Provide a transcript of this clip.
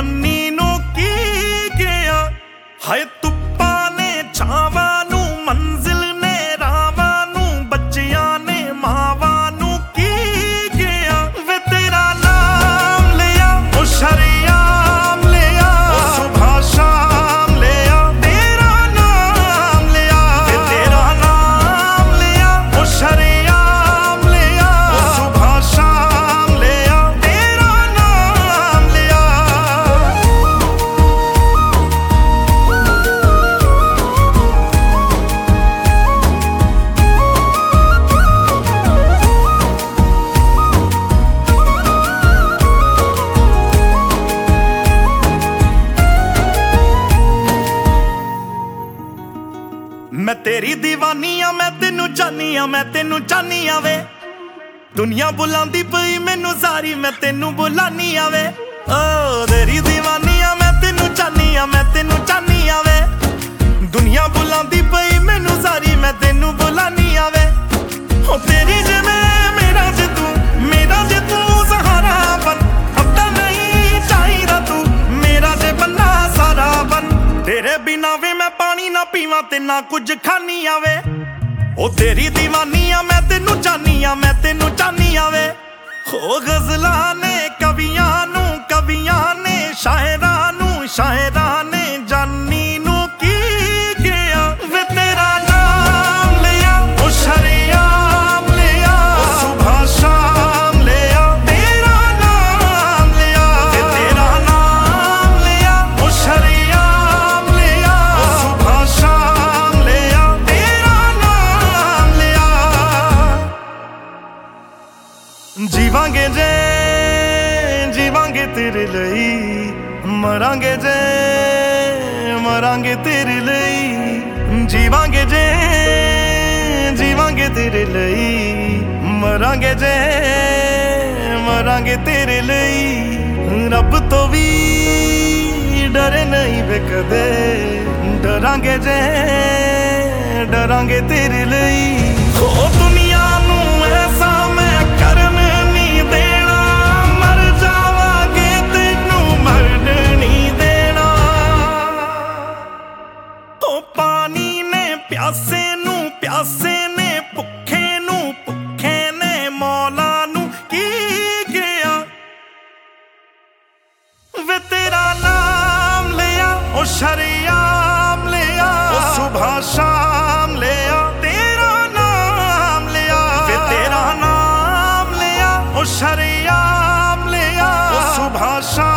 ਜਵਾਨੀ ਨੂੰ ਕੀ ਗਿਆ ਹਾਏ ਧੁੱਪਾਂ ਨੇ ਛਾਵਾਂ ਨੂੰ ਮੰਜ਼ਿਲ ਨੇ ਰਾਵਾਂ ਨੂੰ ਬੱਚਿਆਂ ਨੇ ਮਾਵਾਂ ਨੂੰ ਕੀ ਗਿਆ ਵੇ ਤੇਰਾ ਨਾਮ ਲਿਆ ਉਹ ਸ਼ਰੀਆਮ ਲਿਆ ਉਹ ਸੁਬਹ ਸ਼ਾਮ ਲਿਆ ਤੇਰਾ ਨਾਮ ਲਿਆ ਵੇ ਤੇਰਾ ਨਾਮ ਲਿਆ ਉਹ ਸ਼ਰੀਆਮ ਲਿਆ ਉਹ ਸੁਬਹ ਸ਼ਾਮ ਲਿਆ ਤੇਰਾ ਨਾਮ ਲਿਆ ਮੈਂ ਤੇਰੀ دیਵਾਨੀ ਆ ਮੈਂ ਤੈਨੂੰ ਚਾਹਨੀ ਆ ਮੈਂ ਤੈਨੂੰ ਚਾਹਨੀ ਆ ਵੇ ਦੁਨੀਆ ਬੁਲਾਉਂਦੀ ਪਈ ਮੈਨੂੰ ਸਾਰੀ ਮੈਂ ਤੈਨੂੰ ਬੁਲਾਨੀ ਆ ਵੇ ਓ ਤੇਰੀ دیਵਾਨੀ ਆ ਮੈਂ ਤੈਨੂੰ ਚਾਹਨੀ ਆ ਮੈਂ ਤੈਨੂੰ ਚਾਹਨੀ ਆ ਵੇ ਦੁਨੀਆ ਬੁਲਾਉਂਦੀ ਪਈ ਮੈਨੂੰ ਸਾਰੀ ਮੈਂ ਤੈਨੂੰ ਬੁਲਾਨੀ ਆ ਵੇ ਓ ਤੇਰੀ ਜੇ ਮੈਂ ਮੇਰਾ ਜੇ ਤੂੰ ਸਹਾਰਾ ਬਣ ਅੱਧਾ ਨਹੀਂ ਚਾਹੀਦਾ ਤੂੰ ਮੇਰਾ ਜੇ ਬੰਦਾ ਸਾਰਾ ਬਣ ਤੇਰੇ ਬਿਨਾ ਵੇ ਮੈਂ ਪਾਣੀ ਨਾ ਪੀਵਾਂ ਤੇ ਨਾ ਕੁਝ ਖਾਨੀ ਆਵੇ ਉਹ ਤੇਰੀ دیਵਾਨੀ ਆ ਮੈਂ ਤੈਨੂੰ ਚਾਹਨੀ ਆ ਮੈਂ ਤੈਨੂੰ ਚਾਹਨੀ ਆਵੇ ਹੋ ਗਜ਼ਲਾਂ ਨੇ ਕਵੀਆਂ ਨੇ ਸ਼ਾਇਰਾਂ ਨੇ ਜਾਨੀ ਨੂੰ ਕੀ ਗਿਆ ਵੇ ਤੇਰਾ ਨਾਮ ਲਿਆ ਉਹ ਸ਼ਰੀਆਮ ਲਿਆ ਉਹ ਸੁਬਹ ਸ਼ਾਮ ਲਿਆ ਤੇਰਾ ਨਾਮ ਲਿਆ ਵੇ ਤੇਰਾ ਨਾਮ ਲਿਆ ਉਹ ਸ਼ਰੀਆਮ ਲਿਆ ਉਹ ਸੁਬਹ ਸ਼ਾਮ ਲਿਆ ਤੇਰਾ ਨਾਮ ਲਿਆ ਜੀਵਾਂਗੇ ਤੇਰੇ ਲਈ ਮਰਾਂਗੇ ਤੇਰੇ ਲਈ ਜੀਵਾਂਗੇ ਤੇਰੇ ਲਈ ਮਰਾਂਗੇ ਤੇਰੇ ਲਈ ਰੱਬ ਤੋਂ ਵੀ ਡਰੇ ਨਹੀਂ ਵੇ ਕਦੇ ਡਰਾਂਗੇ ਤੇਰੇ ਲਈ ਹੋ ਦੁਨੀਆ ਨੂੰ ਐਸਾ ਮੈਂ ਕਰਨ ਨਹੀਂ ਦੇਣਾ ਮਰ ਜਾਵਾਂਗੇ ਤੈਨੂੰ ਮਰਨ ਨਹੀਂ ਦੇਣਾ ਉਹ ਪਾਣੀ ਨੇ ਪਿਆਸੇ ਨੇ ਭੁੱਖੇ ਨੇ ਮੌਲਾ ਨੂੰ ਕੀ ਗਿਆ ਵੇ ਤੇਰਾ ਨਾਮ ਲਿਆ ਉਹ ਸ਼ਰੀਆਮ ਲਿਆ ਉਹ ਸੁਬਹ ਸ਼ਾਮ ਲਿਆ ਤੇਰਾ ਨਾਮ ਲਿਆ ਵੇ ਤੇਰਾ ਨਾਮ ਲਿਆ ਉਹ ਸ਼ਰੀਆਮ ਲਿਆ ਉਹ ਸੁਬਹ ਸ਼ਾਮ